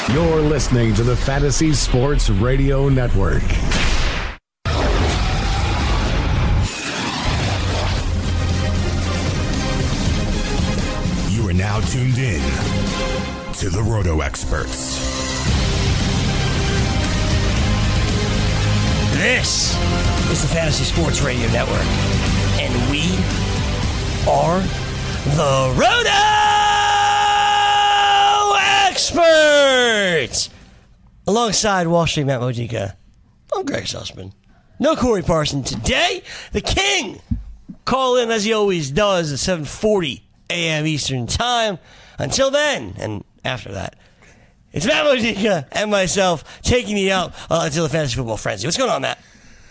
You're listening to the Fantasy Sports Radio Network. You are now tuned in to the Roto Experts. This is the Fantasy Sports Radio Network, and we are the Roto Experts! Alongside Wall Street Matt Modica, I'm Greg Sussman. No Corey Parson today. The King call in as he always does at 7:40 a.m. Eastern Time. Until then, and after that, it's Matt Modica and myself taking you out until the Fantasy Football Frenzy. What's going on, Matt?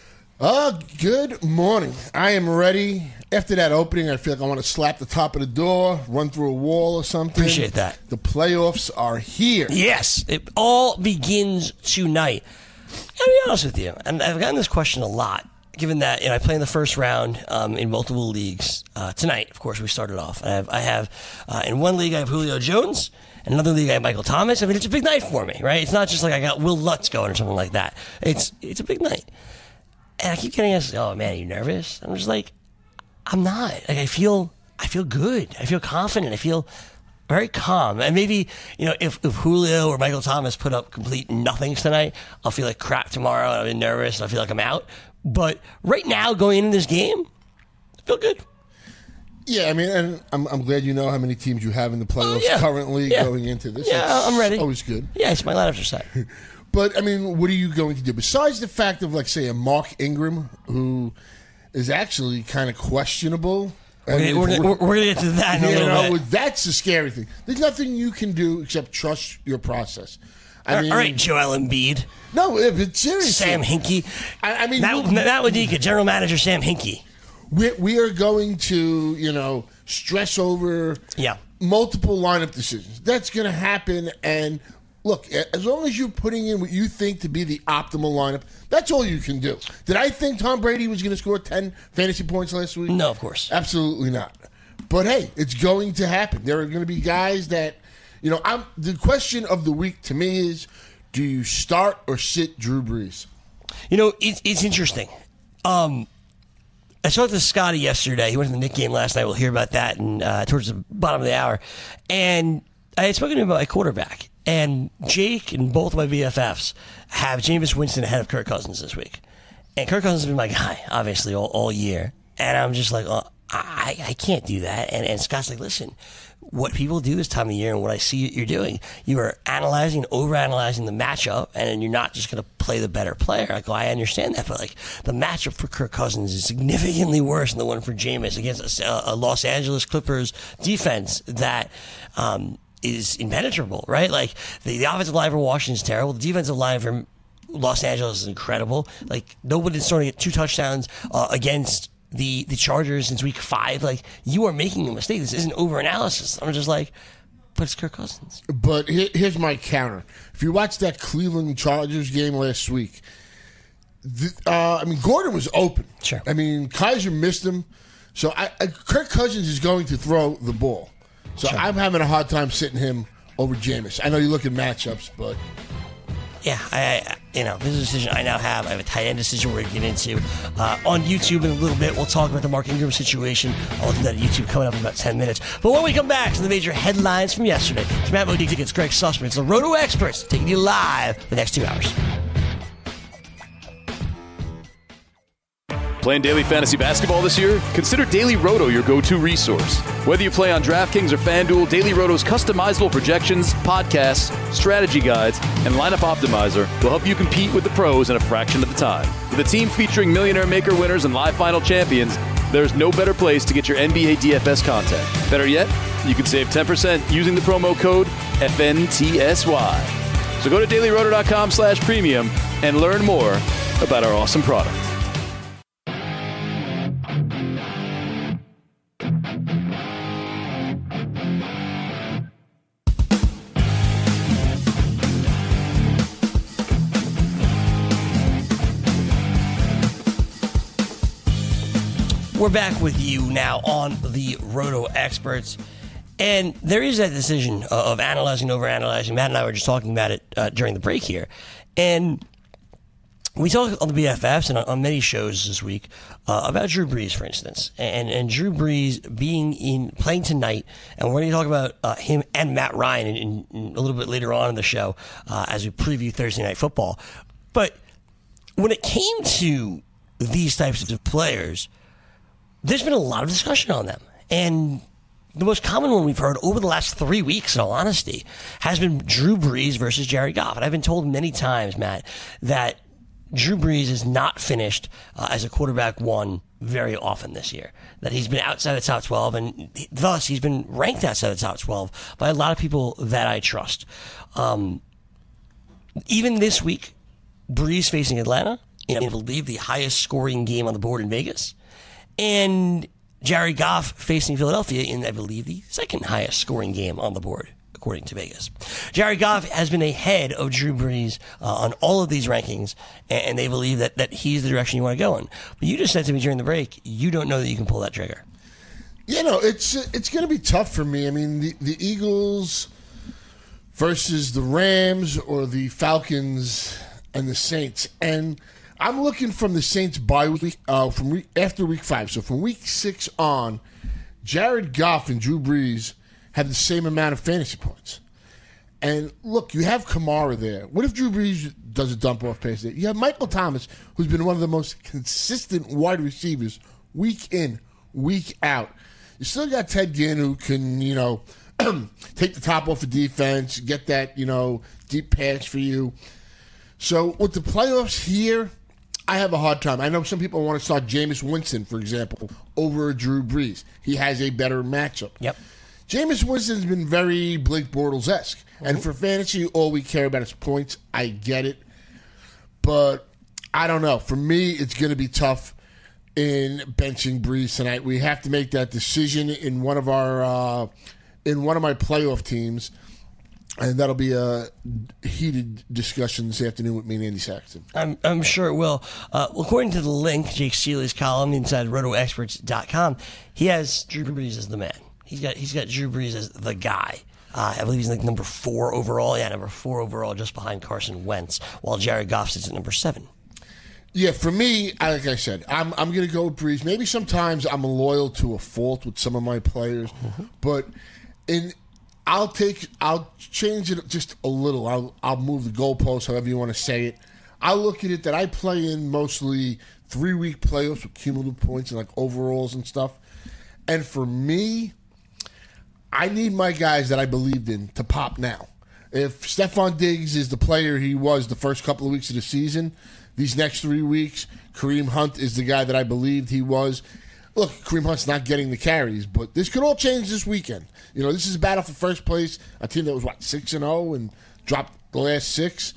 Good morning. I am ready. After that opening, I feel like I want to slap the top of the door, run through a wall or something. Appreciate that. The playoffs are here. Yes, it all begins tonight. I'll be honest with you, and I've gotten this question a lot, given that I play in the first round in multiple leagues. Tonight, of course, we started off. I have in one league, I have Julio Jones. In another league, I have Michael Thomas. I mean, it's a big night for me, right? It's not just like I got Will Lutz going or something like that. It's a big night. And I keep getting asked, oh, man, are you nervous? I'm just like, I'm not. Like, I feel good. I feel confident. I feel very calm. And maybe, if Julio or Michael Thomas put up complete nothings tonight, I'll feel like crap tomorrow, and I'll be nervous, and I'll feel like I'm out. But right now, going into this game, I feel good. Yeah, I mean, and I'm glad you know how many teams you have in the playoffs currently going into this. Yeah, I'm ready. Always good. Yeah, it's my lineups are set. But, I mean, what are you going to do? Besides the fact of, like, say, a Mark Ingram, who is actually kind of questionable. We're going to get to that in a little bit. That's the scary thing. There's nothing you can do except trust your process. All right, Joel Embiid. No, but seriously. Sam Hinkie. I mean, Matt Modica, General Manager Sam Hinkie. We are going to, stress over multiple lineup decisions. That's going to happen. And look, as long as you're putting in what you think to be the optimal lineup, that's all you can do. Did I think Tom Brady was going to score 10 fantasy points last week? No, of course. Absolutely not. But hey, it's going to happen. There are going to be guys that, the question of the week to me is, do you start or sit Drew Brees? It's interesting. I talked to Scotty yesterday. He went to the Knicks game last night. We'll hear about that towards the bottom of the hour. And I had spoken to him about my quarterback. And Jake and both of my BFFs have Jameis Winston ahead of Kirk Cousins this week. And Kirk Cousins has been my guy, obviously, all year. And I'm just like, I can't do that. And Scott's like, listen, what people do this time of year and what I see you're doing, you are analyzing, overanalyzing the matchup, and you're not just going to play the better player. I go, I understand that, but the matchup for Kirk Cousins is significantly worse than the one for Jameis against a Los Angeles Clippers defense that is impenetrable, right? Like, the offensive line for Washington is terrible. The defensive line for Los Angeles is incredible. Like, nobody's starting to get 2 touchdowns against the Chargers since week 5. Like, you are making a mistake. This isn't overanalysis. I'm just like, but it's Kirk Cousins. But here's my counter. If you watch that Cleveland Chargers game last week, Gordon was open. Sure. Kaiser missed him. So Kirk Cousins is going to throw the ball. So sure. I'm having a hard time sitting him over Jameis. I know you look at matchups, but... Yeah, this is a decision I now have. I have a tight end decision we're going to get into. On YouTube in a little bit, we'll talk about the Mark Ingram situation. I'll do that at YouTube coming up in about 10 minutes. But when we come back to the major headlines from yesterday, it's Matt Modica against Greg Sussman. It's the Roto Experts taking you live the next 2 hours. Playing daily fantasy basketball this year? Consider Daily Roto your go-to resource. Whether you play on DraftKings or FanDuel, Daily Roto's customizable projections, podcasts, strategy guides, and lineup optimizer will help you compete with the pros in a fraction of the time. With a team featuring Millionaire Maker winners and live final champions, there's no better place to get your NBA DFS content. Better yet, you can save 10% using the promo code FNTSY. So go to dailyroto.com/premium and learn more about our awesome product. We're back with you now on the Roto Experts. And there is that decision of analyzing, overanalyzing. Matt and I were just talking about it during the break here. And we talked on the BFFs and on many shows this week about Drew Brees, for instance, and Drew Brees playing tonight. And we're going to talk about him and Matt Ryan in a little bit later on in the show as we preview Thursday Night Football. But when it came to these types of players, there's been a lot of discussion on them. And the most common one we've heard over the last 3 weeks, in all honesty, has been Drew Brees versus Jared Goff. And I've been told many times, Matt, that Drew Brees is not finished as a quarterback one very often this year. That he's been outside the top 12, and thus he's been ranked outside the top 12 by a lot of people that I trust. Even this week, Brees facing Atlanta, in I believe the highest scoring game on the board in Vegas, and Jared Goff facing Philadelphia in, I believe, the second highest scoring game on the board, according to Vegas. Jared Goff has been ahead of Drew Brees on all of these rankings, and they believe that he's the direction you want to go in. But you just said to me during the break, you don't know that you can pull that trigger. You know, it's going to be tough for me. I mean, the Eagles versus the Rams or the Falcons and the Saints. And I'm looking from the Saints bye week, after week 5. So from week 6 on, Jared Goff and Drew Brees have the same amount of fantasy points. And look, you have Kamara there. What if Drew Brees does a dump-off pass there? You have Michael Thomas, who's been one of the most consistent wide receivers week in, week out. You still got Ted Ginn, who can, take the top off the defense, get that, deep pass for you. So with the playoffs here, I have a hard time. I know some people want to start Jameis Winston, for example, over Drew Brees. He has a better matchup. Yep. Jameis Winston's been very Blake Bortles-esque. Mm-hmm. And for fantasy, all we care about is points. I get it. But I don't know. For me, it's going to be tough in benching Brees tonight. We have to make that decision in one of my playoff teams. And that'll be a heated discussion this afternoon with me and Andy Saxton. I'm sure it will. According to the link, Jake Seeley's column inside RotoExperts.com, he has Drew Brees as the man. He's got Drew Brees as the guy. I believe he's like number 4 overall. Yeah, number 4 overall, just behind Carson Wentz, while Jared Goff sits at number 7. Yeah, for me, like I said, I'm going to go with Brees. Maybe sometimes I'm loyal to a fault with some of my players, but I'll change it just a little. I'll move the goalposts, however you want to say it. I look at it that I play in mostly 3-week playoffs with cumulative points and like overalls and stuff. And for me, I need my guys that I believed in to pop now. If Stephon Diggs is the player he was the first couple of weeks of the season, these next 3 weeks, Kareem Hunt is the guy that I believed he was. Look, Kareem Hunt's not getting the carries, but this could all change this weekend. This is a battle for first place. A team that was, 6-0 and dropped the last 6.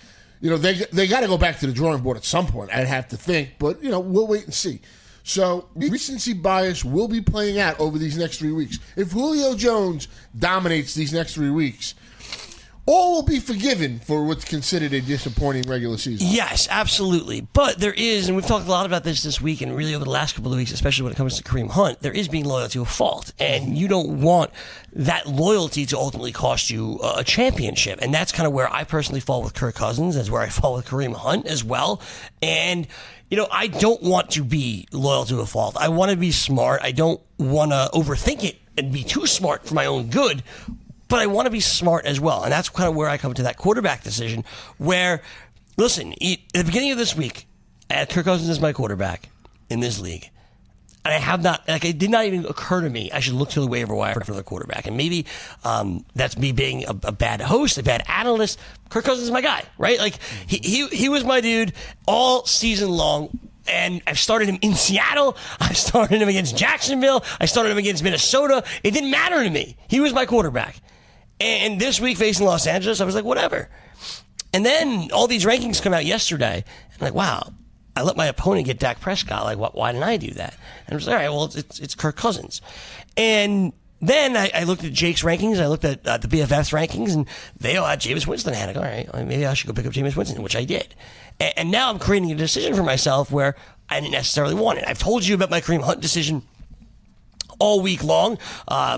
They got to go back to the drawing board at some point, I'd have to think. But, we'll wait and see. So, recency bias will be playing out over these next 3 weeks. If Julio Jones dominates these next 3 weeks, all will be forgiven for what's considered a disappointing regular season. Yes, absolutely. But there is, and we've talked a lot about this week and really over the last couple of weeks, especially when it comes to Kareem Hunt, there is being loyal to a fault. And you don't want that loyalty to ultimately cost you a championship. And that's kind of where I personally fall with Kirk Cousins. That's where I fall with Kareem Hunt as well. And I don't want to be loyal to a fault. I want to be smart. I don't want to overthink it and be too smart for my own good. But I want to be smart as well. And that's kind of where I come to that quarterback decision where, listen, at the beginning of this week, I had Kirk Cousins as my quarterback in this league. And I have not, it did not even occur to me I should look to the waiver wire for another quarterback. And maybe that's me being a bad host, a bad analyst. Kirk Cousins is my guy, right? Like, he was my dude all season long. And I've started him in Seattle. I've started him against Jacksonville. I started him against Minnesota. It didn't matter to me. He was my quarterback. And this week facing Los Angeles, I was like, whatever. And then all these rankings come out yesterday. And I'm like, wow, I let my opponent get Dak Prescott. Like, why didn't I do that? And I was like, all right, well, it's Kirk Cousins. And then I looked at Jake's rankings. I looked at the BFF's rankings, and they all had Jameis Winston ahead. I go, all right, maybe I should go pick up Jameis Winston, which I did. And now I'm creating a decision for myself where I didn't necessarily want it. I've told you about my Kareem Hunt decision all week long.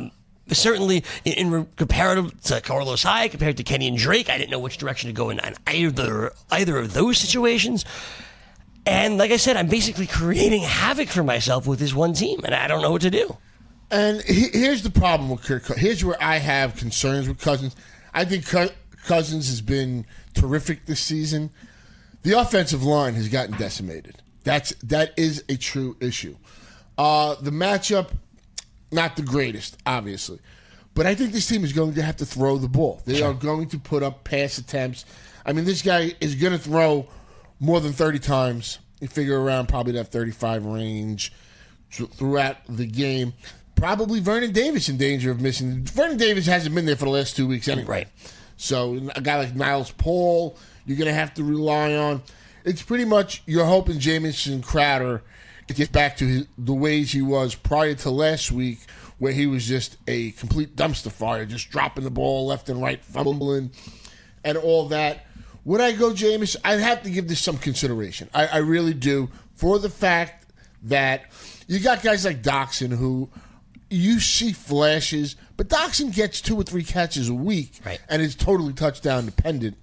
certainly in comparative to Carlos Hyde, compared to Kenny and Drake, I didn't know which direction to go in either of those situations. And like I said, I'm basically creating havoc for myself with this one team, and I don't know what to do. And here's the problem with Kirk Cousins. Here's where I have concerns with Cousins. I think Cousins has been terrific this season. The offensive line has gotten decimated. That is a true issue. The matchup, not the greatest, obviously. But I think this team is going to have to throw the ball. They are going to put up pass attempts. I mean, this guy is going to throw more than 30 times. You figure around probably that 35 range throughout the game. Probably Vernon Davis in danger of missing. Vernon Davis hasn't been there for the last 2 weeks anyway. Right. So a guy like Niles Paul, you're going to have to rely on. It's pretty much you're hoping Jamison Crowder gets back to the ways he was prior to last week, where he was just a complete dumpster fire, just dropping the ball left and right, fumbling, and all that. Would I go Jameis? I'd have to give this some consideration. I really do, for the fact that you got guys like Doxson who you see flashes, but Doxson gets 2 or 3 catches a week and is totally touchdown dependent.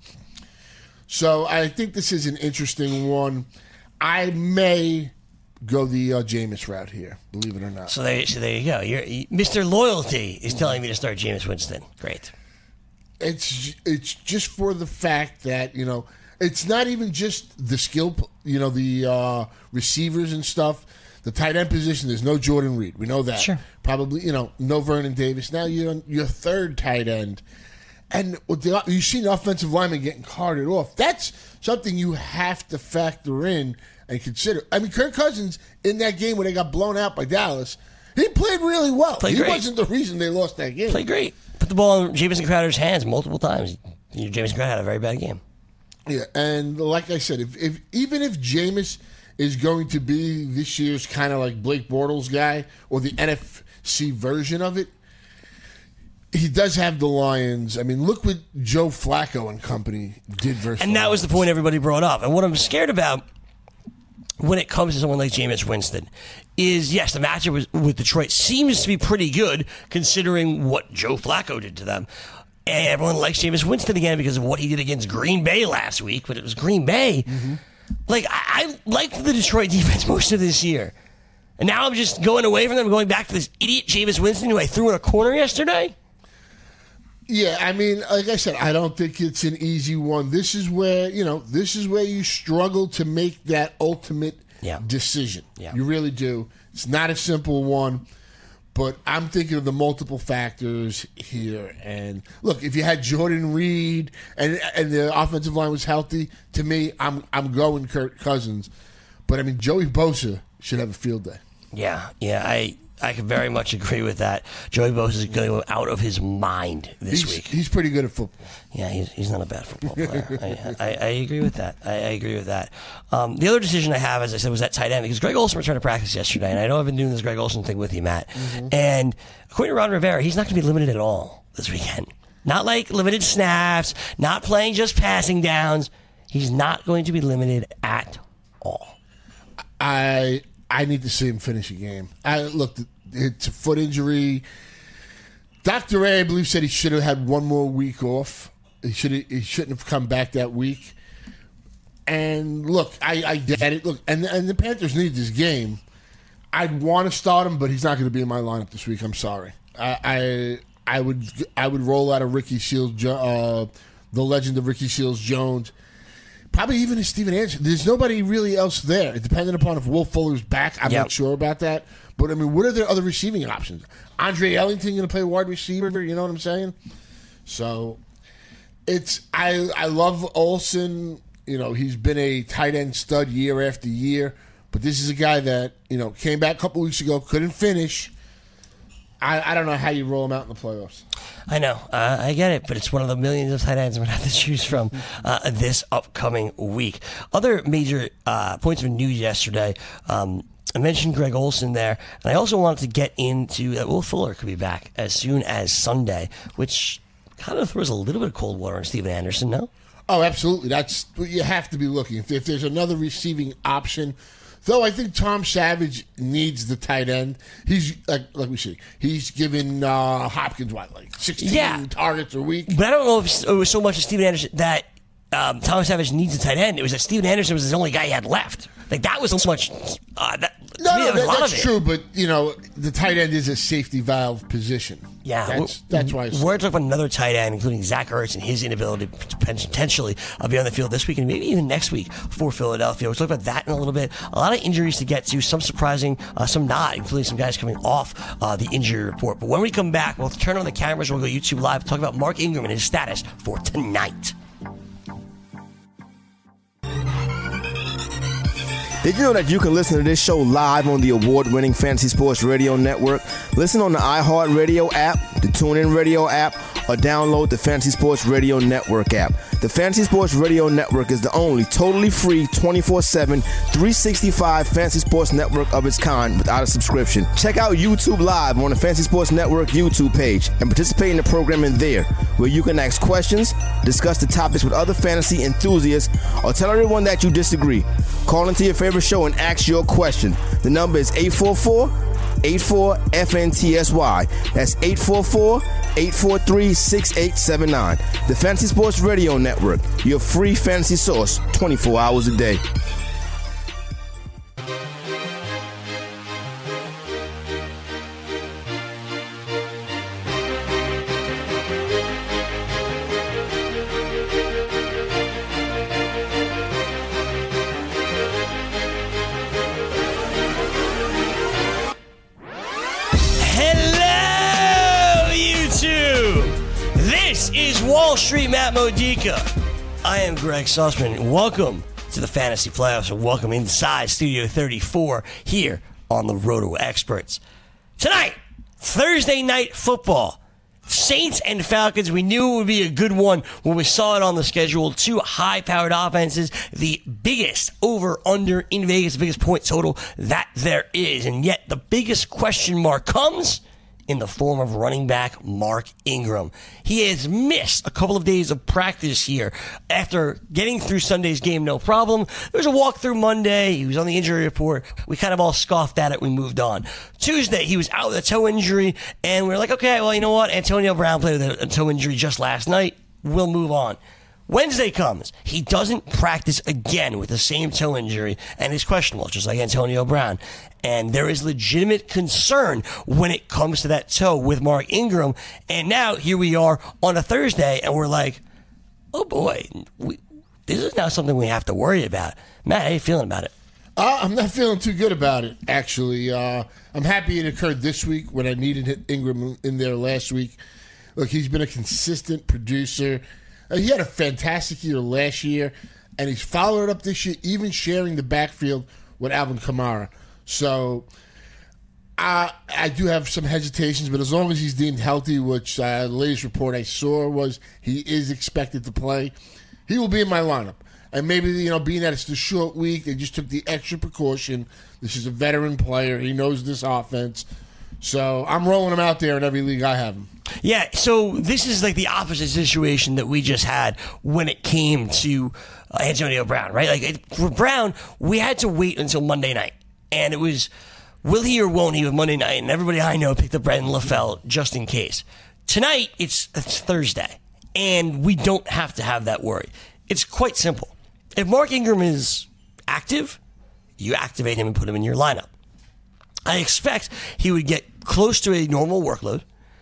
So I think this is an interesting one. I may go the Jameis route here, believe it or not. So there you go. Mr. Loyalty is telling me to start Jameis Winston. Great. It's just for the fact that, it's not even just the skill, the receivers and stuff. The tight end position, there's no Jordan Reed. We know that. Sure. Probably, no Vernon Davis. Now you're on your third tight end. And you see an offensive lineman getting carted off. That's something you have to factor in and consider. I mean, Kirk Cousins, in that game where they got blown out by Dallas, he played really well. He wasn't the reason they lost that game. Played great. Put the ball in Jamison Crowder's hands multiple times. Jamison Crowder had a very bad game. Yeah, and like I said, even if Jameis is going to be this year's kind of like Blake Bortles guy or the NFC version of it, he does have the Lions. I mean, look what Joe Flacco and company did versus. And that was the point everybody brought up. And what I'm scared about when it comes to someone like Jameis Winston is, yes, the matchup with Detroit seems to be pretty good considering what Joe Flacco did to them. And everyone likes Jameis Winston again because of what he did against Green Bay last week, but it was Green Bay. Mm-hmm. Like, I liked the Detroit defense most of this year. And now I'm just going away from them, going back to this idiot Jameis Winston who I threw in a corner yesterday. Yeah, I mean, like I said, I don't think it's an easy one. This is where, you struggle to make that ultimate decision. Yeah. You really do. It's not a simple one, but I'm thinking of the multiple factors here. And look, if you had Jordan Reed and the offensive line was healthy, to me, I'm going Kirk Cousins. But I mean, Joey Bosa should have a field day. Yeah, I can very much agree with that. Joey Bosa is going to go out of his mind this week. He's pretty good at football. Yeah, he's not a bad football player. I agree with that. I agree with that. The other decision I have, as I said, was that tight end, because Greg Olsen returned to practice yesterday, and I know I've been doing this Greg Olsen thing with you, Matt. Mm-hmm. And according to Ron Rivera, he's not going to be limited at all this weekend. Not like limited snaps, not playing just passing downs. He's not going to be limited at all. I need to see him finish a game. It's a foot injury. Dr. A, I believe, said he should have had one more week off. He shouldn't have come back that week. And look, I get it. Look, and the Panthers need this game. I'd want to start him, but he's not going to be in my lineup this week. I'm sorry. I would roll out of Ricky Seals, the legend of Ricky Seals-Jones. Probably even if Steven Anderson. There's nobody really else there. Depending upon if Will Fuller's back, I'm not sure about that. But, I mean, what are their other receiving options? Andre Ellington going to play wide receiver? You know what I'm saying? So, I love Olsen. He's been a tight end stud year after year. But this is a guy that, came back a couple weeks ago, couldn't finish. I don't know how you roll him out in the playoffs. I know. I get it, but it's one of the millions of tight ends we're going to have to choose from this upcoming week. Other major points of news yesterday, I mentioned Greg Olsen there, and I also wanted to get into that Will Fuller could be back as soon as Sunday, which kind of throws a little bit of cold water on Steven Anderson, no? Oh, absolutely. That's you have to be looking. If there's another receiving option, Though I think Tom Savage needs the tight end. He's like we see. He's given Hopkins like 16 targets a week. But I don't know if it was so much as Steven Anderson that Tom Savage needs a tight end. It was that Steven Anderson was the only guy he had left. Like that was so much. That's true. But the tight end is a safety valve position. Yeah, that's why. We're talking about another tight end, including Zach Ertz and his inability to potentially be on the field this week and maybe even next week for Philadelphia. We'll talk about that in a little bit. A lot of injuries to get to, some surprising, some not, including some guys coming off the injury report. But when we come back, we'll turn on the cameras. We'll go YouTube Live, talk about Mark Ingram and his status for tonight. Did you know that you can listen to this show live on the award-winning Fantasy Sports Radio Network? Listen on the iHeartRadio app, the TuneIn Radio app, or download the Fantasy Sports Radio Network app. The Fantasy Sports Radio Network is the only totally free 24/7, 365 fantasy sports network of its kind without a subscription. Check out YouTube Live on the Fantasy Sports Network YouTube page and participate in the programming there, where you can ask questions, discuss the topics with other fantasy enthusiasts, or tell everyone that you disagree. Call into your favorite show and ask your question. The number is 844-84-FNTSY. That's 844-843-6879. The Fantasy Sports Radio Network, your free fantasy source 24 hours a day. Wall Street Matt Modica. I am Greg Sussman. Welcome to the Fantasy Playoffs, and welcome inside Studio 34 here on the Roto Experts. Tonight, Thursday night football. Saints and Falcons. We knew it would be a good one when we saw it on the schedule. Two high-powered offenses, the biggest over-under in Vegas, the biggest point total that there is. And yet the biggest question mark comes in the form of running back Mark Ingram. He has missed a couple of days of practice here after getting through Sunday's game, no problem. There was a walkthrough Monday. He was on the injury report. We kind of all scoffed at it. We moved on. Tuesday, he was out with a toe injury, and we were like, okay, well, you know what? Antonio Brown played with a toe injury just last night. We'll move on. Wednesday comes. He doesn't practice again with the same toe injury and is questionable, just like Antonio Brown. And there is legitimate concern when it comes to that toe with Mark Ingram. And now here we are on a Thursday, and we're like, oh boy, this is now something we have to worry about. Matt, how are you feeling about it? I'm not feeling too good about it, actually. I'm happy it occurred this week when I needed Ingram in there last week. Look, he's been a consistent producer. He had a fantastic year last year, and he's followed it up this year, even sharing the backfield with Alvin Kamara. So I do have some hesitations, but as long as he's deemed healthy, which the latest report I saw was he is expected to play, he will be in my lineup. And maybe, being that it's the short week, they just took the extra precaution. This is a veteran player. He knows this offense. So I'm rolling him out there in every league I have him. Yeah, so this is like the opposite situation that we just had when it came to Antonio Brown, right? Like for Brown, we had to wait until Monday night. And it was, will he or won't he with Monday night? And everybody I know picked up Brandon LaFell just in case. Tonight, it's Thursday, and we don't have to have that worry. It's quite simple. If Mark Ingram is active, you activate him and put him in your lineup. I expect he would get close to a normal workload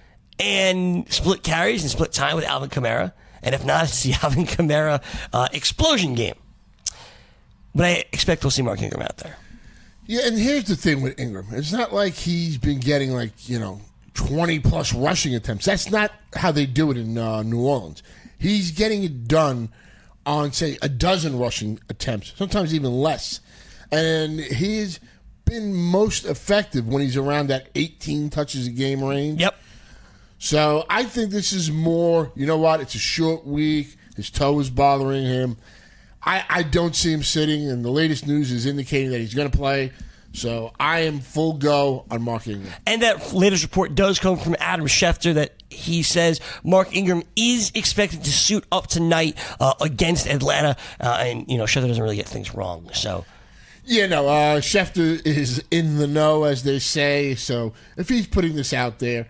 and split carries and split time with Alvin Kamara. And if not, it's the Alvin Kamara explosion game. But I expect we'll see Mark Ingram out there. Yeah, and here's the thing with Ingram. It's not like he's been getting 20-plus rushing attempts. That's not how they do it in New Orleans. He's getting it done on, say, a dozen rushing attempts, sometimes even less. And he's been most effective when he's around that 18 touches a game range. Yep. So I think this is more, you know what, it's a short week. His toe is bothering him. I don't see him sitting, and the latest news is indicating that he's going to play. So I am full go on Mark Ingram. And that latest report does come from Adam Schefter that he says Mark Ingram is expected to suit up tonight against Atlanta. And, Schefter doesn't really get things wrong. So, Yeah, no, Schefter is in the know, as they say. So if he's putting this out there,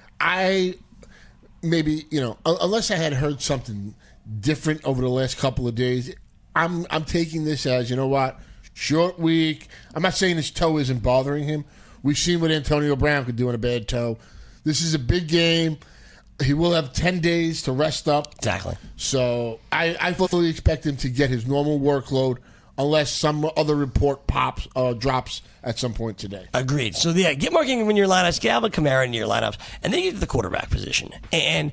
unless I had heard something different over the last couple of days, I'm taking this as, you know what, short week. I'm not saying his toe isn't bothering him. We've seen what Antonio Brown could do in a bad toe. This is a big game. He will have 10 days to rest up. Exactly. So I fully expect him to get his normal workload unless some other report drops at some point today. Agreed. So, yeah, get Mark Ingram in your lineups, get Alvin Kamara in your lineups, and then you get to the quarterback position. And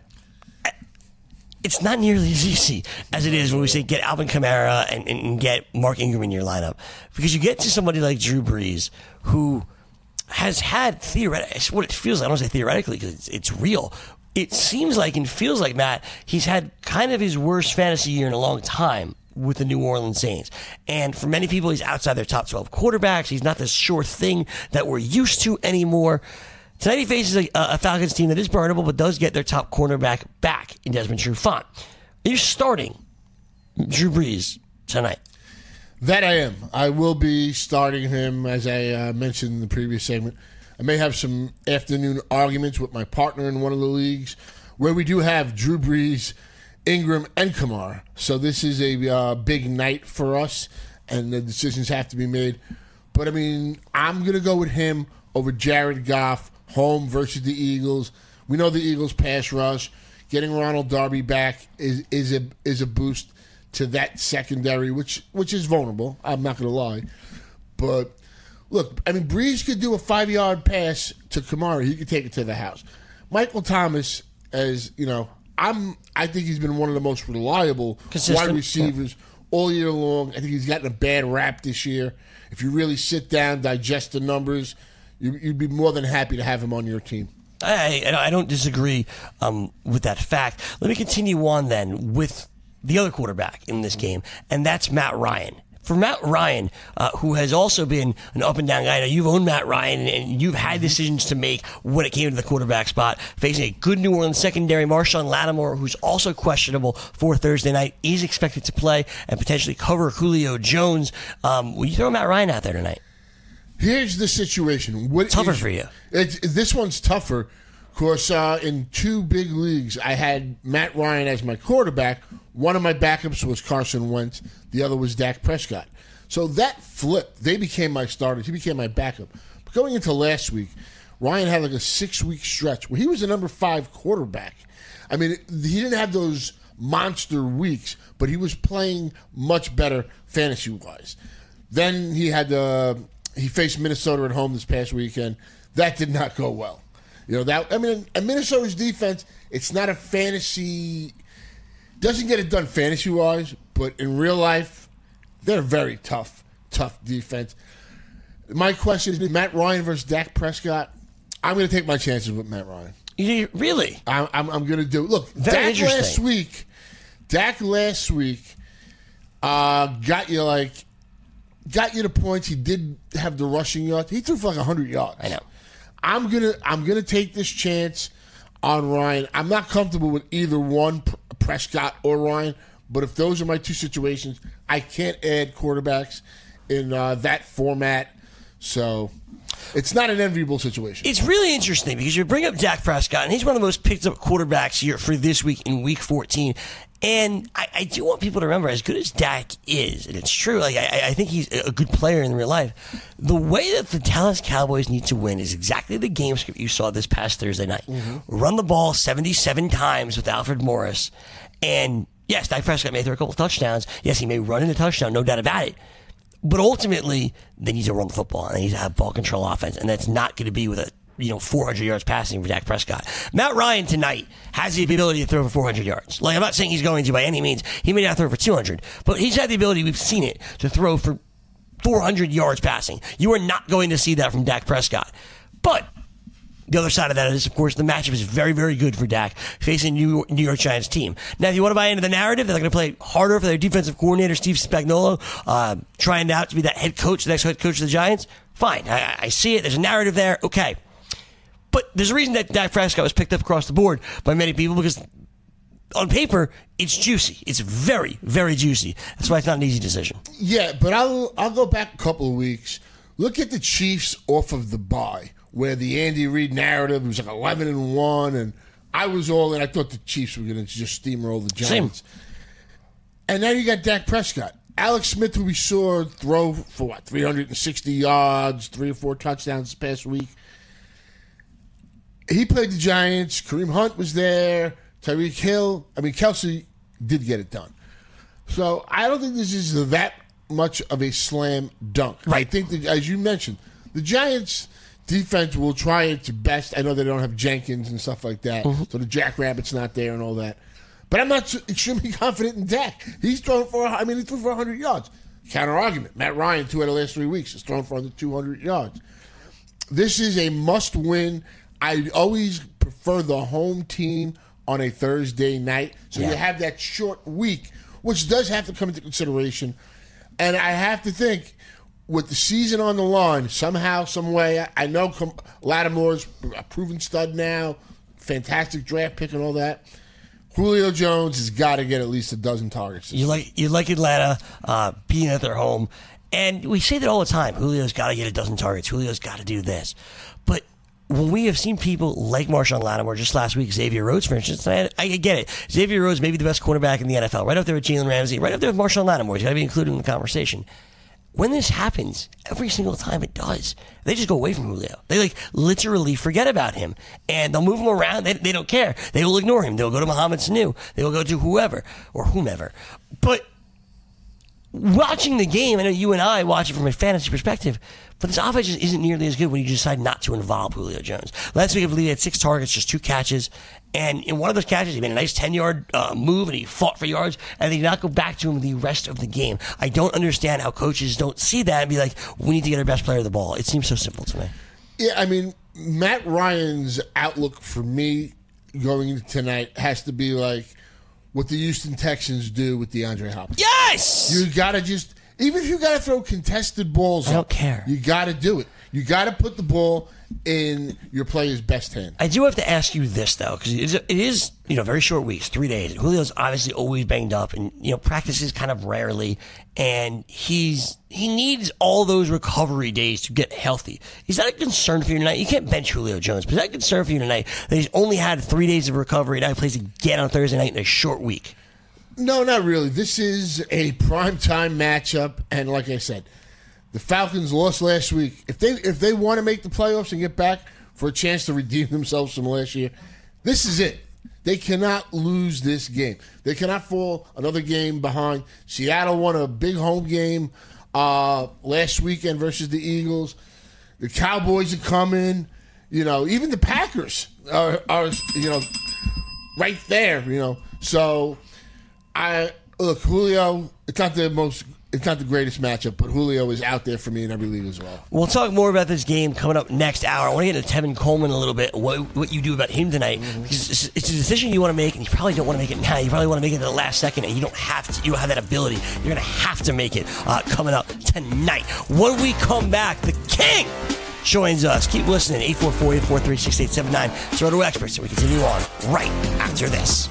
it's not nearly as easy as it is when we say get Alvin Kamara and get Mark Ingram in your lineup. Because you get to somebody like Drew Brees, who has had theoretically, what it feels like, I don't say theoretically because it's real. It seems like and feels like, Matt, he's had kind of his worst fantasy year in a long time with the New Orleans Saints. And for many people, he's outside their top 12 quarterbacks. He's not this sure thing that we're used to anymore. Tonight he faces a Falcons team that is burnable, but does get their top cornerback back in Desmond Trufant. Are you starting Drew Brees tonight? That I am. I will be starting him, as I mentioned in the previous segment. I may have some afternoon arguments with my partner in one of the leagues where we do have Drew Brees, Ingram, and Kamara. So this is a big night for us, and the decisions have to be made. But, I mean, I'm going to go with him over Jared Goff, home versus the Eagles. We know the Eagles pass rush. Getting Ronald Darby back is a boost to that secondary, which is vulnerable. I'm not going to lie. But, look, I mean, Brees could do a 5-yard pass to Kamara. He could take it to the house. Michael Thomas, as, you know, I think he's been one of the most reliable wide receivers all year long. I think he's gotten a bad rap this year. If you really sit down, digest the numbers, you'd be more than happy to have him on your team. I don't disagree with that fact. Let me continue on then with the other quarterback in this game, and that's Matt Ryan. For Matt Ryan, who has also been an up-and-down guy, now you've owned Matt Ryan, and you've had decisions to make when it came to the quarterback spot, facing a good New Orleans secondary. Marshawn Lattimore, who's also questionable for Thursday night, is expected to play and potentially cover Julio Jones. Will you throw Matt Ryan out there tonight? Here's the situation. Tougher for you. This one's tougher because in two big leagues, I had Matt Ryan as my quarterback. One of my backups was Carson Wentz. The other was Dak Prescott. So that flipped. They became my starters. He became my backup. But going into last week, Ryan had like a 6-week stretch where he was a number 5 quarterback. I mean, he didn't have those monster weeks, but he was playing much better fantasy-wise. Then he faced Minnesota at home this past weekend. That did not go well. You know, Minnesota's defense, it's not a fantasy, doesn't get it done fantasy-wise, but in real life, they're a very tough defense. My question is, Matt Ryan versus Dak Prescott, I'm going to take my chances with Matt Ryan. Really? I'm going to do it. Look, Dak last week got you the points. He did have the rushing yards. He threw for like 100 yards. I know. I'm gonna take this chance on Ryan. I'm not comfortable with either one, Prescott or Ryan. But if those are my two situations, I can't add quarterbacks in that format. So it's not an enviable situation. It's really interesting because you bring up Dak Prescott, and he's one of the most picked up quarterbacks here for this week in Week 14. And I do want people to remember, as good as Dak is, and it's true, like I think he's a good player in real life, the way that the Dallas Cowboys need to win is exactly the game script you saw this past Thursday night. Mm-hmm. Run the ball 77 times with Alfred Morris. And yes, Dak Prescott may throw a couple touchdowns. Yes, he may run in a touchdown, no doubt about it. But ultimately, they need to run the football, and they need to have ball control offense, and that's not going to be with a 400 yards passing for Dak Prescott. Matt Ryan tonight has the ability to throw for 400 yards. Like, I'm not saying he's going to by any means. He may not throw for 200, but he's had the ability, we've seen it, to throw for 400 yards passing. You are not going to see that from Dak Prescott. But the other side of that is, of course, the matchup is very, very good for Dak facing New York Giants team. Now, if you want to buy into the narrative, they're going to play harder for their defensive coordinator, Steve Spagnuolo, trying out to be that head coach, the next head coach of the Giants. Fine. I see it. There's a narrative there. Okay. But there's a reason that Dak Prescott was picked up across the board by many people because on paper, it's juicy. It's very, very juicy. That's why it's not an easy decision. Yeah, but I'll go back a couple of weeks. Look at the Chiefs off of the bye, where the Andy Reid narrative was like 11-1, and I was all in. I thought the Chiefs were going to just steamroll the Giants. Same. And now you got Dak Prescott. Alex Smith, who we saw throw for 360 yards, 3 or 4 touchdowns this past week. He played the Giants. Kareem Hunt was there. Tyreek Hill. I mean, Kelsey did get it done. So I don't think this is that much of a slam dunk. Right. I think that, as you mentioned, the Giants' defense will try its best. I know they don't have Jenkins and stuff like that, so the Jackrabbit's not there and all that. But I'm not extremely confident in Dak. He threw for 100 yards. Counter argument. Matt Ryan, 2 out of the last 3 weeks, has thrown for under 200 yards. This is a must-win. I always prefer the home team on a Thursday night. So you have that short week, which does have to come into consideration. And I have to think, with the season on the line, somehow, some way, I know Lattimore's a proven stud now, fantastic draft pick and all that. Julio Jones has got to get at least a dozen targets. You like Atlanta being at their home. And we say that all the time. Julio's got to get a dozen targets. Julio's got to do this. But when we have seen people like Marshawn Lattimore, just last week, Xavier Rhodes, for instance, I get it. Xavier Rhodes may be the best quarterback in the NFL, right up there with Jalen Ramsey, right up there with Marshawn Lattimore. He's got to be included in the conversation. When this happens, every single time it does, they just go away from Julio. They literally forget about him, and they'll move him around. They don't care. They will ignore him. They'll go to Mohamed Sanu. They will go to whoever or whomever. But watching the game, I know you and I watch it from a fantasy perspective, but this offense just isn't nearly as good when you decide not to involve Julio Jones. Last week, I believe he had 6 targets, just 2 catches. And in one of those catches, he made a nice 10-yard move, and he fought for yards, and they did not go back to him the rest of the game. I don't understand how coaches don't see that and be like, we need to get our best player the ball. It seems so simple to me. Yeah, I mean, Matt Ryan's outlook for me going into tonight has to be like what the Houston Texans do with DeAndre Hopkins. Yes! You got to just, even if you got to throw contested balls I don't care. You got to do it. You got to put the ball in your player's best hand. I do have to ask you this, though, because it is very short weeks, 3 days. Julio's obviously always banged up and, practices kind of rarely. And he needs all those recovery days to get healthy. Is that a concern for you tonight? You can't bench Julio Jones, but is that a concern for you tonight that he's only had 3 days of recovery and now he plays again on Thursday night in a short week? No, not really. This is a primetime matchup, and like I said, the Falcons lost last week. If they want to make the playoffs and get back for a chance to redeem themselves from last year, this is it. They cannot lose this game. They cannot fall another game behind. Seattle won a big home game last weekend versus the Eagles. The Cowboys are coming. Even the Packers are right there. So Julio. It's not the greatest matchup, but Julio is out there for me in every league as well. We'll talk more about this game coming up next hour. I want to get into Tevin Coleman a little bit, what you do about him tonight. Because it's a decision you want to make, and you probably don't want to make it now. You probably want to make it at the last second, and you don't have to. You don't have that ability. You're going to have to make it coming up tonight. When we come back, the King joins us. Keep listening, 844-843-6879. It's Roto Experts, and we continue on right after this.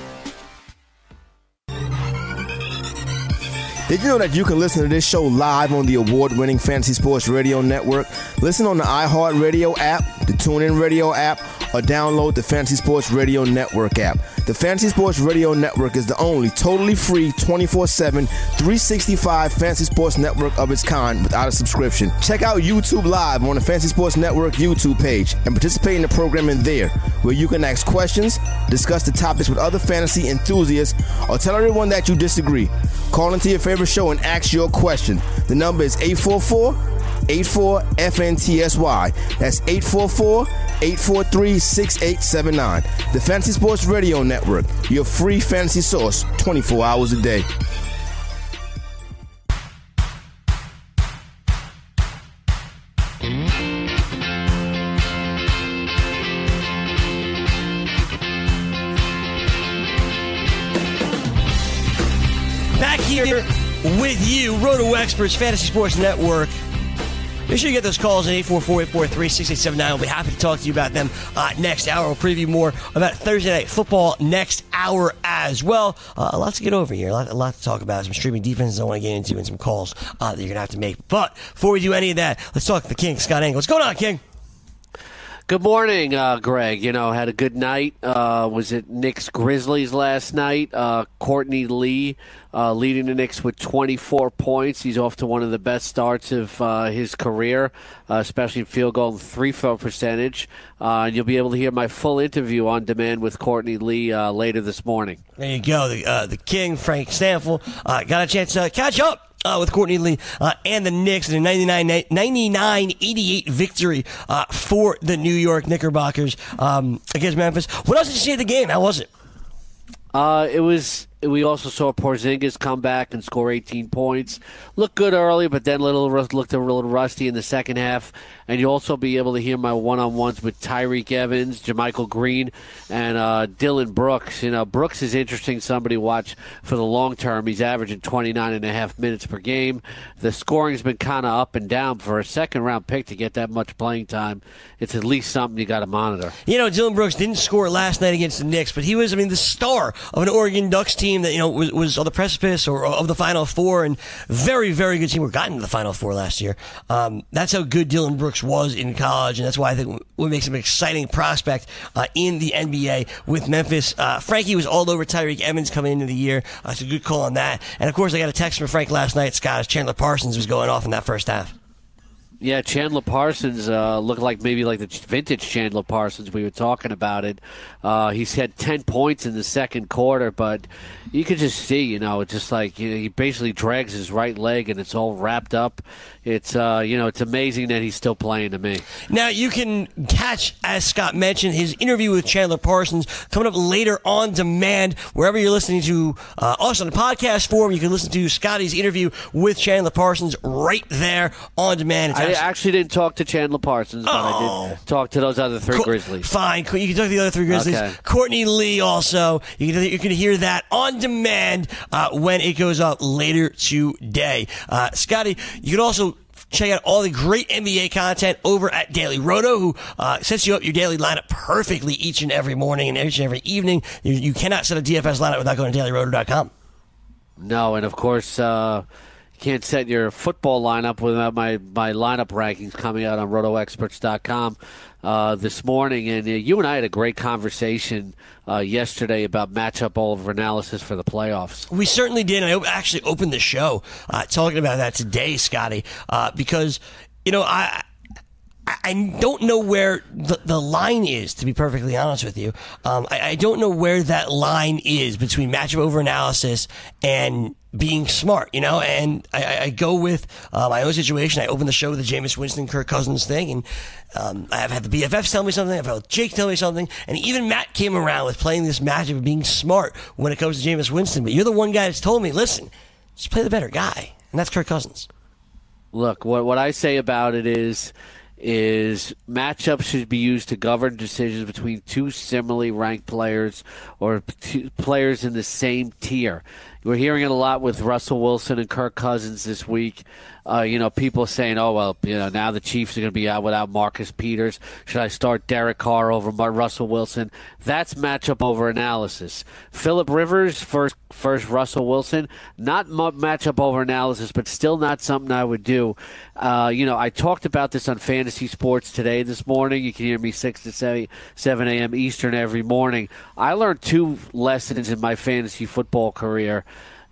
Did you know that you can listen to this show live on the award-winning Fantasy Sports Radio Network? Listen on the iHeartRadio app, the TuneIn Radio app, or download the Fantasy Sports Radio Network app. The Fantasy Sports Radio Network is the only totally free 24/7, 365 Fantasy Sports Network of its kind without a subscription. Check out YouTube Live on the Fantasy Sports Network YouTube page and participate in the programming there, where you can ask questions, discuss the topics with other fantasy enthusiasts, or tell everyone that you disagree. Call into your favorite show and ask your question. The number is 844-84-FNTSY. That's 844-843-6879. The Fantasy Sports Radio Network, your free fantasy source 24 hours a day. Back here with you, Roto Experts, Fantasy Sports Network. Make sure you get those calls at 844-843-6879. We'll be happy to talk to you about them next hour. We'll preview more about Thursday Night Football next hour as well. A lot to get over here. A lot to talk about. Some streaming defenses I want to get into and some calls that you're going to have to make. But before we do any of that, let's talk to the King, Scott Engel. What's going on, King? Good morning, Greg. Had a good night. Was it Knicks-Grizzlies last night? Courtney Lee leading the Knicks with 24 points. He's off to one of the best starts of his career, especially in field goal and three-throw percentage. And you'll be able to hear my full interview on demand with Courtney Lee later this morning. There you go. The King, Frank Stanfield, got a chance to catch up with Courtney Lee and the Knicks in a 99-88 victory for the New York Knickerbockers against Memphis. What else did you see at the game? How was it? We also saw Porzingis come back and score 18 points. Looked good early, but then looked a little rusty in the second half. And you'll also be able to hear my one-on-ones with Tyreek Evans, JaMychal Green, and Dillon Brooks. Brooks is interesting, somebody to watch for the long term. He's averaging 29.5 minutes per game. The scoring's been kind of up and down. For a second-round pick to get that much playing time, it's at least something you got to monitor. Dillon Brooks didn't score last night against the Knicks, but he was, the star of an Oregon Ducks team that was on the precipice or of the Final Four, and very, very good team. We got into the Final Four last year. That's how good Dillon Brooks was in college, and that's why I think what makes him an exciting prospect in the NBA with Memphis. Frankie was all over Tyreek Evans coming into the year. It's a good call on that. And of course, I got a text from Frank last night, Scott, as Chandler Parsons was going off in that first half. Yeah, Chandler Parsons looked like maybe like the vintage Chandler Parsons. We were talking about it. He's had 10 points in the second quarter, but you could just see, it's just like he basically drags his right leg and it's all wrapped up. It's it's amazing that he's still playing to me. Now you can catch, as Scott mentioned, his interview with Chandler Parsons coming up later on demand wherever you're listening to us on the podcast form. You can listen to Scotty's interview with Chandler Parsons right there on demand. I actually didn't talk to Chandler Parsons, but I did talk to those other three Grizzlies. Fine, you can talk to the other three Grizzlies. Okay. Courtney Lee also. You can hear that on demand when it goes up later today. Scotty, you can also check out all the great NBA content over at Daily Roto, who sets you up your daily lineup perfectly each and every morning and each and every evening. You cannot set a DFS lineup without going to dailyroto.com. No, and of course, can't set your football lineup without my lineup rankings coming out on rotoexperts.com this morning. And you and I had a great conversation yesterday about matchup over analysis for the playoffs. We certainly did. And I actually opened the show talking about that today, Scotty, because, I don't know where the line is, to be perfectly honest with you. I don't know where that line is between matchup over analysis and being smart, and I go with my own situation. I opened the show with the Jameis Winston, Kirk Cousins thing, and I've had the BFFs tell me something, I've had Jake tell me something, and even Matt came around with playing this matchup of being smart when it comes to Jameis Winston. But you're the one guy that's told me, listen, just play the better guy, and that's Kirk Cousins. Look, what I say about it is matchups should be used to govern decisions between two similarly ranked players or two players in the same tier. We're hearing it a lot with Russell Wilson and Kirk Cousins this week. People saying, now the Chiefs are going to be out without Marcus Peters. Should I start Derek Carr over Russell Wilson? That's matchup over analysis. Phillip Rivers first Russell Wilson, not matchup over analysis, but still not something I would do. I talked about this on Fantasy Sports Today this morning. You can hear me 6 to 7 a.m. Eastern every morning. I learned two lessons in my fantasy football career,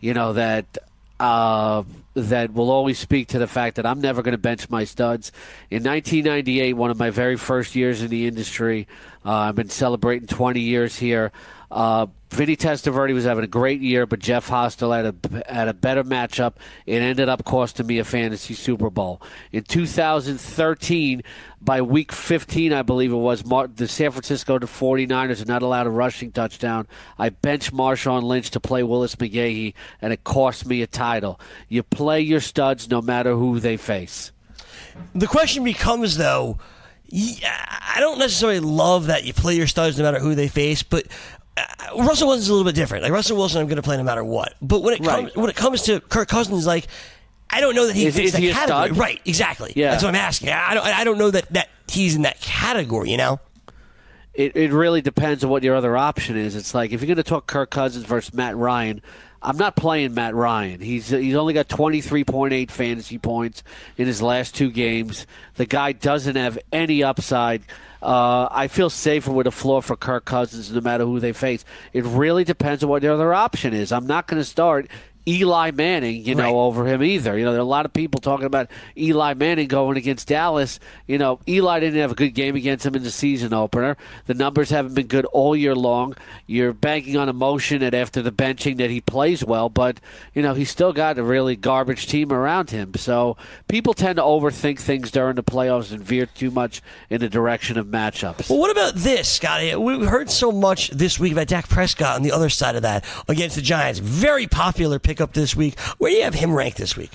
that will always speak to the fact that I'm never going to bench my studs. In 1998, one of my very first years in the industry, I've been celebrating 20 years here. Vinny Testaverde was having a great year, but Jeff Hostel had a better matchup. It ended up costing me a fantasy Super Bowl. In 2013, by week 15, I believe it was, the San Francisco 49ers are not allowed a rushing touchdown. I benched Marshawn Lynch to play Willis McGahee, and it cost me a title. You play your studs no matter who they face. The question becomes, though, I don't necessarily love that you play your studs no matter who they face, but Russell Wilson's a little bit different. Like Russell Wilson, I'm going to play no matter what. But when it comes to Kirk Cousins, like I don't know that he fits that he a category. stud? Right, exactly. Yeah. That's what I'm asking. I don't know that he's in that category, you know? It really depends on what your other option is. It's like if you're going to talk Kirk Cousins versus Matt Ryan, I'm not playing Matt Ryan. He's only got 23.8 fantasy points in his last 2 games. The guy doesn't have any upside. I feel safer with a floor for Kirk Cousins no matter who they face. It really depends on what the other option is. I'm not going to start Eli Manning, over him either. There are a lot of people talking about Eli Manning going against Dallas. Eli didn't have a good game against him in the season opener. The numbers haven't been good all year long. You're banking on emotion that after the benching that he plays well, but, he's still got a really garbage team around him. So people tend to overthink things during the playoffs and veer too much in the direction of matchups. Well, what about this, Scotty? We heard so much this week about Dak Prescott on the other side of that against the Giants. Very popular pick up this week. Where do you have him ranked this week?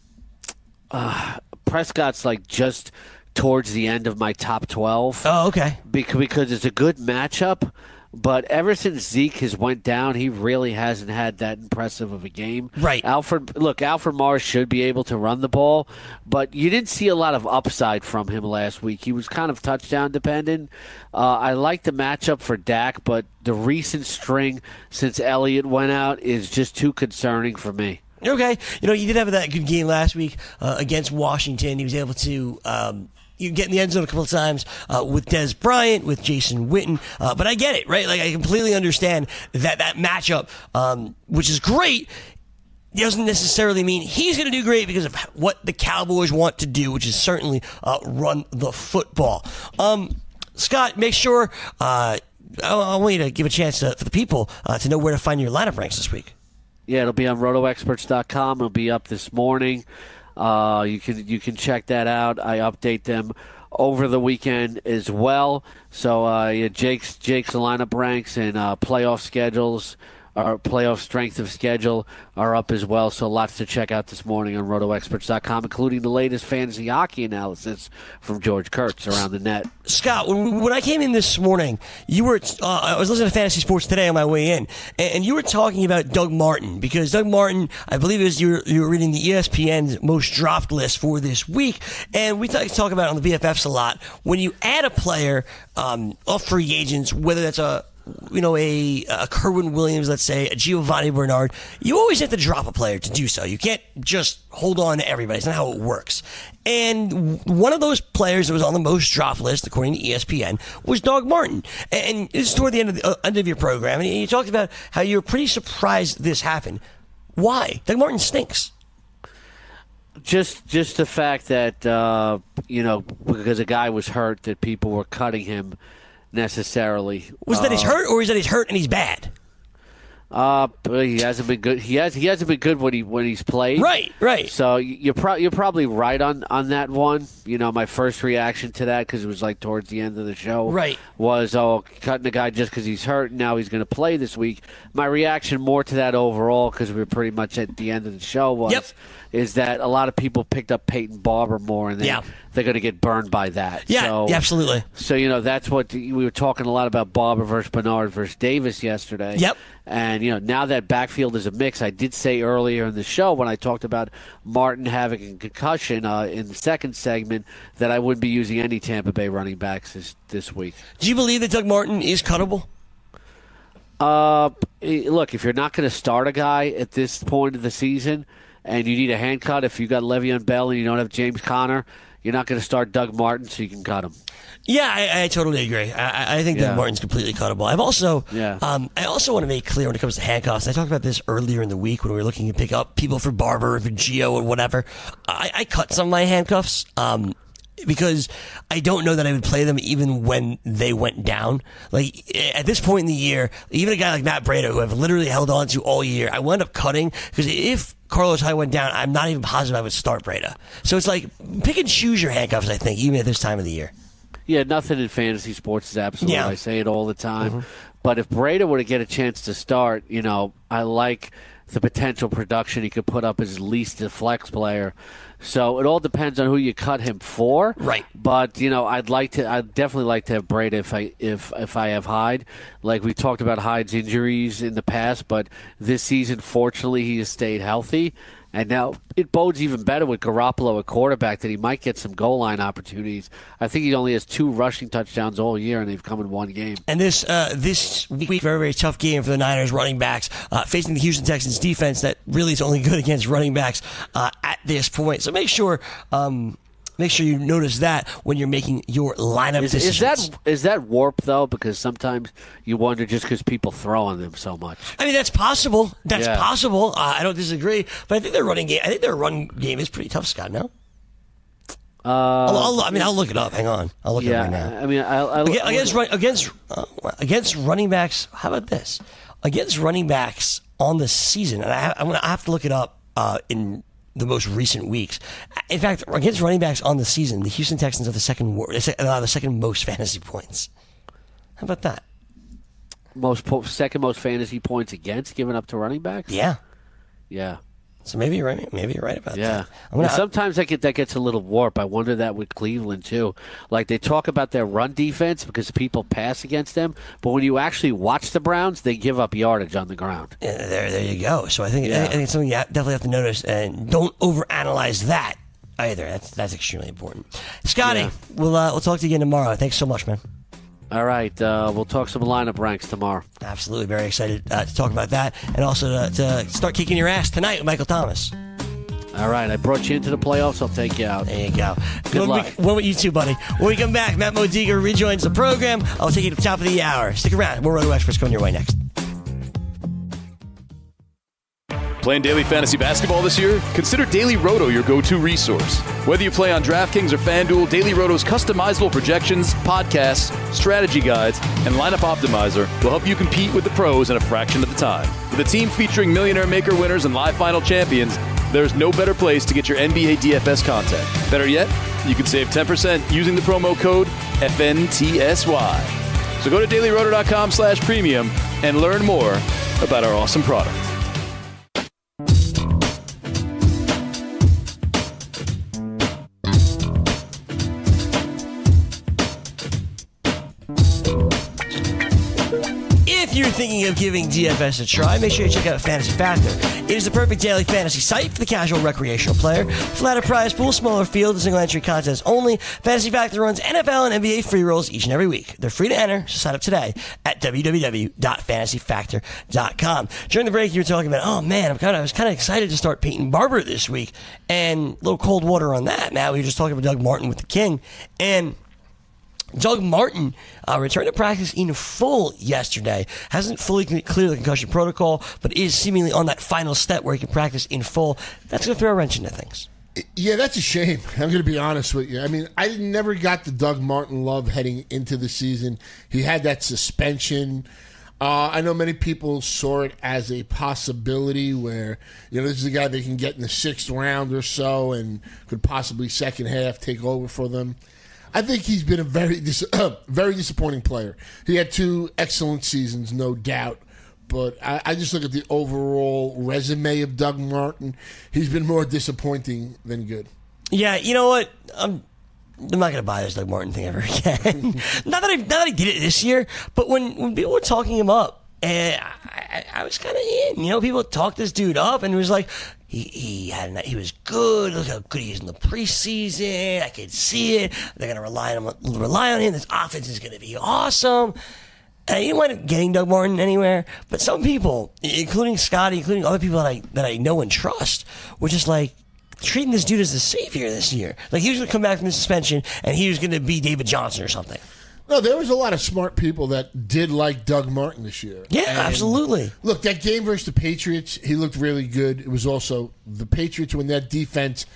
Prescott's just towards the end of my top 12. Oh, okay. Because it's a good matchup, but ever since Zeke has went down, he really hasn't had that impressive of a game. Right. Alfred Morris should be able to run the ball, but you didn't see a lot of upside from him last week. He was kind of touchdown dependent. I like the matchup for Dak, but the recent string since Elliott went out is just too concerning for me. Okay. He did have that good game last week against Washington. He was able to get in the end zone a couple of times with Dez Bryant, with Jason Witten. But I get it, right? I completely understand that matchup, which is great, doesn't necessarily mean he's going to do great because of what the Cowboys want to do, which is certainly run the football. Scott, make sure I want you to give a chance for the people to know where to find your lineup ranks this week. Yeah, it'll be on rotoexperts.com. It'll be up this morning. You can check that out. I update them over the weekend as well. So Jake's lineup ranks and playoff schedules, our playoff strength of schedule are up as well. So lots to check out this morning on rotoexperts.com, including the latest fantasy hockey analysis from George Kurtz around the net. Scott, when I came in this morning, you were I was listening to Fantasy Sports Today on my way in, and you were talking about Doug Martin, because Doug Martin, I believe it was you were reading the ESPN's most dropped list for this week, and we talk about it on the BFFs a lot. When you add a player off free agents, whether that's a Kerwin Williams, let's say, a Giovanni Bernard, you always have to drop a player to do so. You can't just hold on to everybody. It's not how it works. And one of those players that was on the most dropped list, according to ESPN, was Doug Martin. And this is toward the end of your program, and you talked about how you were pretty surprised this happened. Why? Doug Martin stinks. Just the fact that, because a guy was hurt, that people were cutting him necessarily. Was that he's hurt, or is that he's hurt and he's bad? He hasn't been good. He hasn't been good when he's played. Right. So you're probably right on that one. My first reaction to that, because it was towards the end of the show, right, was cutting the guy just because he's hurt and now he's going to play this week. My reaction more to that overall, because we were pretty much at the end of the show, was is that a lot of people picked up Peyton Barber more, and they're going to get burned by that. Yeah, absolutely. So that's what we were talking a lot about, Barber versus Bernard versus Davis yesterday. Yep. And, now that backfield is a mix. I did say earlier in the show when I talked about Martin having a concussion in the second segment that I wouldn't be using any Tampa Bay running backs this week. Do you believe that Doug Martin is cuttable? Look, if you're not going to start a guy at this point of the season and you need a hand cut, if you got Le'Veon Bell and you don't have James Conner, you're not going to start Doug Martin so you can cut him. Yeah, I totally agree. I think Doug Martin's completely cuttable. I also want to make clear when it comes to handcuffs. I talked about this earlier in the week when we were looking to pick up people for Barber, for Gio, and whatever. I cut some of my handcuffs because I don't know that I would play them even when they went down. At this point in the year, even a guy like Matt Breida, who I've literally held on to all year, I wound up cutting because if Carlos Hyde went down, I'm not even positive I would start Breida. So it's pick and choose your handcuffs, I think, even at this time of the year. Yeah, nothing in fantasy sports is absolute. Yeah. I say it all the time. Mm-hmm. But if Breida were to get a chance to start, I like the potential production he could put up as at least a flex player. So it all depends on who you cut him for. Right. But, I'd definitely like to have Breida if I have Hyde. We talked about Hyde's injuries in the past, but this season, fortunately, he has stayed healthy. And now it bodes even better with Garoppolo at quarterback that he might get some goal line opportunities. I think he only has 2 rushing touchdowns all year, and they've come in 1 game. And this week, very, very tough game for the Niners running backs, facing the Houston Texans defense that really is only good against running backs at this point. So make sure you notice that when you're making your lineup decisions. Is that warp, though? Because sometimes you wonder just because people throw on them so much. I mean, that's possible. That's possible. I don't disagree. But I think their run game is pretty tough, Scott, no? I'll look it up. Hang on. I'll look it up right now. I mean, against running backs, how about this? Against running backs on the season, and I have to look it up in the most recent weeks. In fact, against running backs on the season, the Houston Texans are the second most fantasy points. How about that? Second most fantasy points against giving up to running backs? Yeah. Yeah. So maybe you're right. Maybe you're right about that. Yeah. Sometimes that gets a little warped. I wonder that with Cleveland too. Like they talk about their run defense because people pass against them, but when you actually watch the Browns, they give up yardage on the ground. Yeah, there you go. So I think it's something you definitely have to notice, and don't overanalyze that either. That's extremely important. Scotty, we'll talk to you again tomorrow. Thanks so much, man. All right, we'll talk some lineup ranks tomorrow. Absolutely, very excited to talk about that, and also to start kicking your ass tonight with Michael Thomas. All right, I brought you into the playoffs. I'll take you out. There you go. Good luck. What about you two, buddy? When we come back, Matt Modiga rejoins the program. I'll take you to the top of the hour. Stick around. More Roto Experts coming your way next. Playing daily fantasy basketball this year? Consider Daily Roto your go-to resource. Whether you play on DraftKings or FanDuel, Daily Roto's customizable projections, podcasts, strategy guides, and lineup optimizer will help you compete with the pros in a fraction of the time. With a team featuring Millionaire Maker winners and live final champions, there's no better place to get your NBA DFS content. Better yet, you can save 10% using the promo code FNTSY. So go to dailyroto.com/premium and learn more about our awesome product. If you're thinking of giving DFS a try, make sure you check out Fantasy Factor. It is the perfect daily fantasy site for the casual recreational player. Flatter prize pool, smaller field, single entry contests only. Fantasy Factor runs NFL and NBA free rolls each and every week. They're free to enter, so sign up today at www.fantasyfactor.com. During the break, you were talking about, oh man, I was kind of excited to start Peyton Barber this week, and a little cold water on that. Now we were just talking about Doug Martin with the King, and Doug Martin returned to practice in full yesterday. Hasn't fully cleared the concussion protocol, but is seemingly on that final step where he can practice in full. That's going to throw a wrench into things. Yeah, that's a shame. I'm going to be honest with you. I mean, I never got the Doug Martin love heading into the season. He had that suspension. I know many people saw it as a possibility where, this is a guy they can get in the 6th round or so and could possibly second half take over for them. I think he's been a very disappointing player. He had 2 excellent seasons, no doubt. But I just look at the overall resume of Doug Martin. He's been more disappointing than good. Yeah, you know what? I'm not going to buy this Doug Martin thing ever again. not that I did it this year, but when people were talking him up, I was kind of in. People talked this dude up, and it was like, he was good. Look how good he is in the preseason. I could see it. They're going to rely on him. This offense is going to be awesome. And I didn't wind up getting Doug Martin anywhere, but some people, including Scotty, including other people that I know and trust, were just like treating this dude as the savior this year. Like he was going to come back from the suspension and he was going to be David Johnson or something. No, there was a lot of smart people that did like Doug Martin this year. Yeah, absolutely. Look, that game versus the Patriots, he looked really good. It was also the Patriots when that defense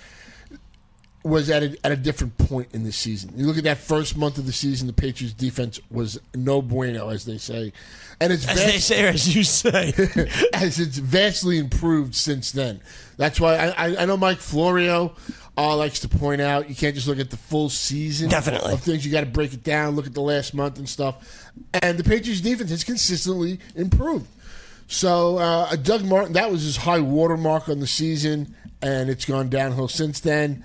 was at a different point in the season. You look at that first month of the season, the Patriots defense was no bueno, as they say. And it's they say, or as you say. As it's vastly improved since then. That's why I know Mike Florio likes to point out you can't just look at the full season of things. You got to break it down, look at the last month and stuff. And the Patriots defense has consistently improved. So Doug Martin, that was his high watermark on the season, and it's gone downhill since then.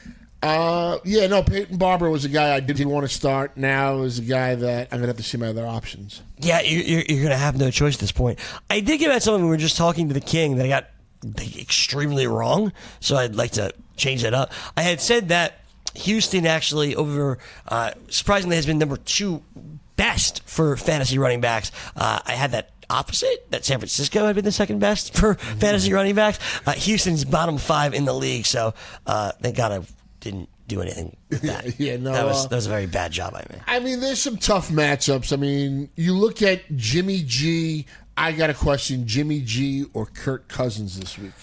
Peyton Barber was a guy I didn't want to start. Now is a guy that I'm going to have to see my other options. Yeah, you're going to have no choice at this point. I did get at something we were just talking to the King that I got extremely wrong. So I'd like to change that up. I had said that Houston actually surprisingly has been number 2 best for fantasy running backs. I had that opposite, that San Francisco had been the second best for fantasy running backs. Houston's bottom 5 in the league, so thank God I didn't do anything with that. That was a very bad job I made. I mean, there's some tough matchups. I mean, you look at Jimmy G. I got a question, Jimmy G or Kirk Cousins this week.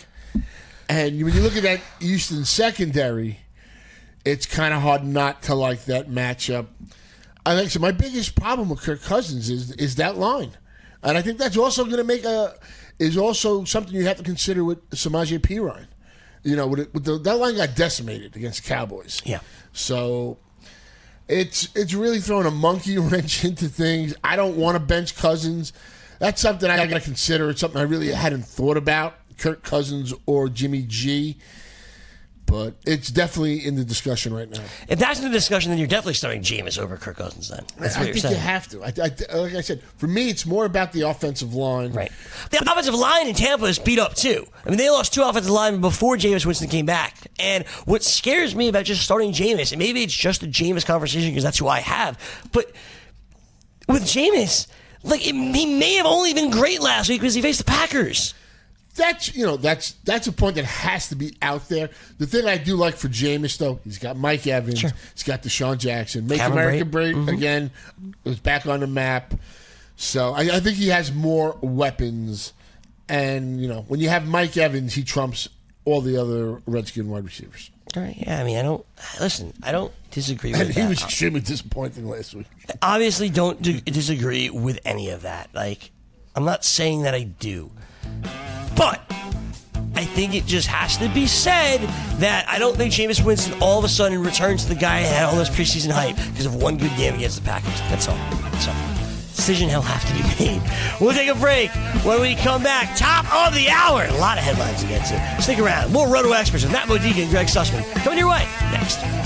And when you look at that Houston secondary, it's kind of hard not to like that matchup. I think so. My biggest problem with Kirk Cousins is that line. And I think that's also going to is also something you have to consider with Samaje Perine. You know, that line got decimated against the Cowboys. Yeah. So it's really throwing a monkey wrench into things. I don't want to bench Cousins. That's something I got to consider. It's something I really hadn't thought about, Kirk Cousins or Jimmy G. But it's definitely in the discussion right now. If that's in the discussion, then you're definitely starting Jameis over Kirk Cousins then. That's what I think you have to. Like I said, for me, it's more about the offensive line. Right. The offensive line in Tampa is beat up, too. I mean, they lost 2 offensive linemen before Jameis Winston came back. And what scares me about just starting Jameis, and maybe it's just a Jameis conversation because that's who I have, but with Jameis, he may have only been great last week because he faced the Packers. That's a point that has to be out there. The thing I do like for Jameis, though, he's got Mike Evans, he's got Deshaun Jackson, Make America Great again, is back on the map. So I think he has more weapons, and when you have Mike Evans, he trumps all the other Redskin wide receivers. All right, yeah, I mean, I don't disagree with that. He was extremely disappointing last week. Obviously don't disagree with any of that. I'm not saying that I do. But I think it just has to be said that I don't think Jameis Winston all of a sudden returns to the guy who had all this preseason hype because of one good game against the Packers. That's all. Decision will have to be made. We'll take a break. When we come back, top of the hour. A lot of headlines to get to. Stick around. More Roto Experts with Matt Modica and Greg Sussman coming your way next.